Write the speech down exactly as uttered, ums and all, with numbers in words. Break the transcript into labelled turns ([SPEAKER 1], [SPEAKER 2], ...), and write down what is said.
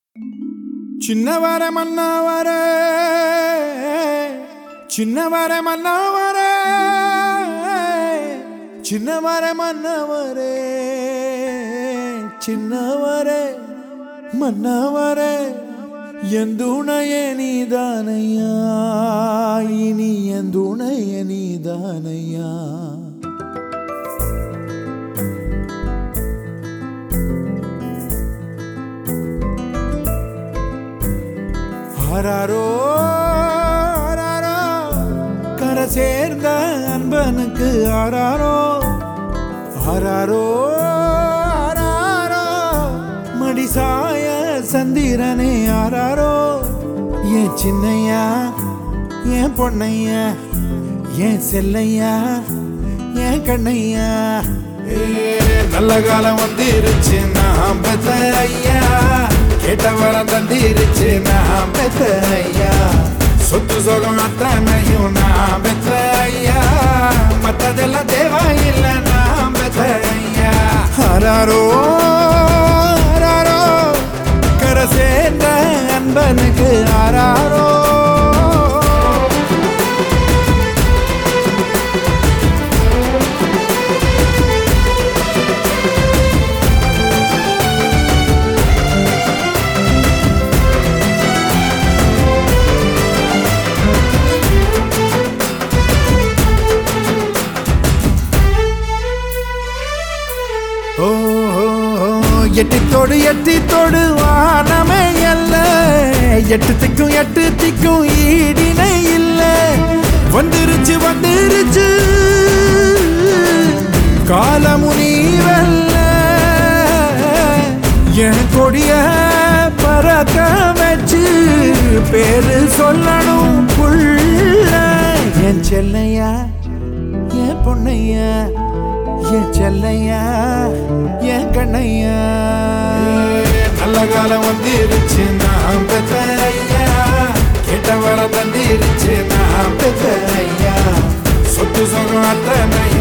[SPEAKER 1] சின்னவர மன்னவர சின்னவர மன்னவர சின்னவர மன்னவர சின்னவர மன்னவர எந்துணைய நீதானையா இனி எந்துணைய நீதானையா ஆராரோ ஆராரோ கரை சேர்ந்த அன்பனுக்கு ஆராரோ ஆராரோ ஆராரோ மடிசாய சந்திரனே ஆராரோ ஏன் சின்னையா ஏன் பொன்னையா ஏன் செல்லையா ஏன் கண்ணையா நல்ல காலம் வந்துருச்சு நான் பெத்த ஐயா கேட்ட வரம் தந்திருச்சு நான் பெத்த ஐயா சொத்து சோகம் அத்தனையும் நான் பெத்த ஐயா மற்றதெல்லாம் தேவையில்லை நான் பெத்த ஐயா ஆராரோ ஆராரோ கரை சேர்ந்த அன்பனுக்கு ஆராரோ எட்டித்தோடு எட்டித்தோடு வானமே அல்ல எட்டு திக்கும் எட்டு திக்கும் ஈடினை இல்ல வந்துருச்சு வந்துருச்சு காலமுனிவல்ல என் கொடிய பறக்க வச்சு பேரு சொல்லணும் புள்ள என் செல்லையா என் பொன்னையா என் செல்லையா என் கண்ணையா நல்ல காலம் வந்துருச்சு நான் பெத்த ஐயா கேட்ட வர தந்திருச்சு நான் பெத்த ஐயா சொத்து சொகம் அத்தனை